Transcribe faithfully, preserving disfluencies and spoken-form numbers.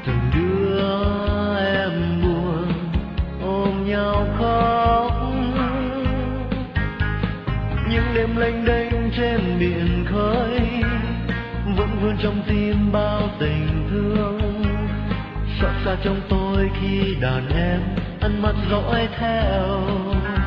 từng đứa em buồn ôm nhau khóc. Những đêm lênh đênh trên biển khơi vẫn vương trong tim bao tình thương. Xót xa trong tôi khi đàn em ăn mắt dõi theo.